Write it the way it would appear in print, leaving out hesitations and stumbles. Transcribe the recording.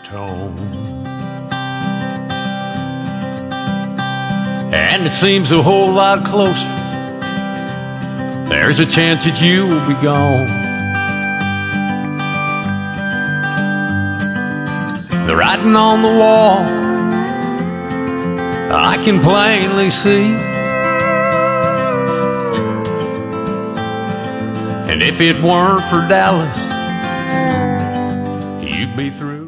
tone. And it seems a whole lot closer. There's a chance that you will be gone. The writing on the wall, I can plainly see. And if it weren't for Dallas, you'd be through.